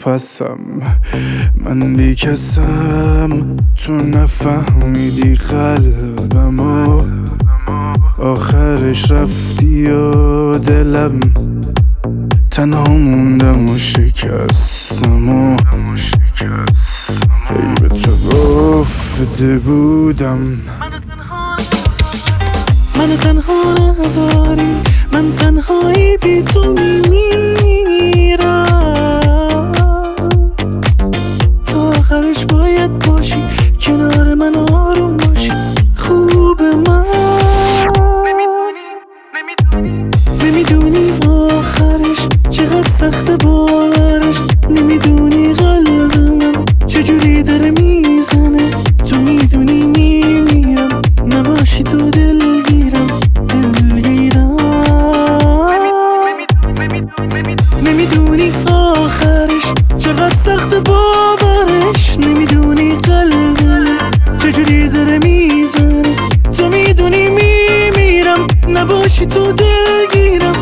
پسم من بیکسم، تو نفهمیدی قلبمو، آخرش رفتی و دلم تنها موندم و شکستم و ای به تو گفته بودم منو تنها نذاری، من تنهایی بی تو میمیرم، تا آخرش باید باشی کنار من، آروم باشی خوب من. نمیدونی آخرش چقدر سخته باورش، نمیدونی قلب من چجوری داره میزنه، تو میدونی میمیرم نباشی تو دلگیرم. نمیدونی آخرش چقدر سخته باورش، نمیدونی قلب من چجوری داره میزنه، تو میدونی میمیرم نباشی تو دلگیرم.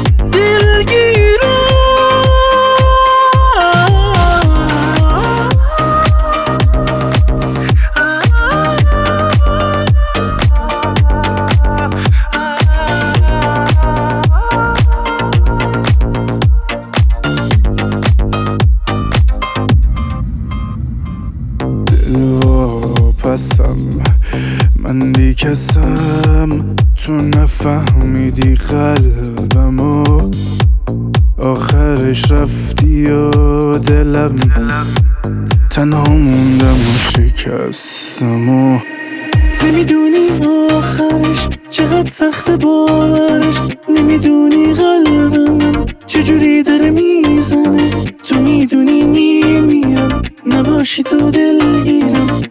پسم من بیکسم، تو نفهمیدی قلبمو، آخرش رفتی و دلم تنها موندم و شکستم و نمیدونی آخرش چقدر سخته باورش، نمیدونی قلب من چجوری داره میزنه، تو میدونی میمیرم نباشی تو دلگیرم.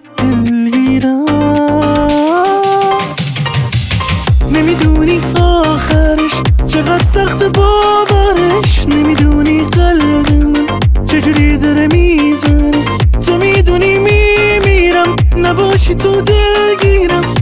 نمیدونی آخرش چقدر سخته باورش، نمیدونی قلب من چجوری داره میزنه، تو میدونی میمیرم نباشی تو دلگیرم.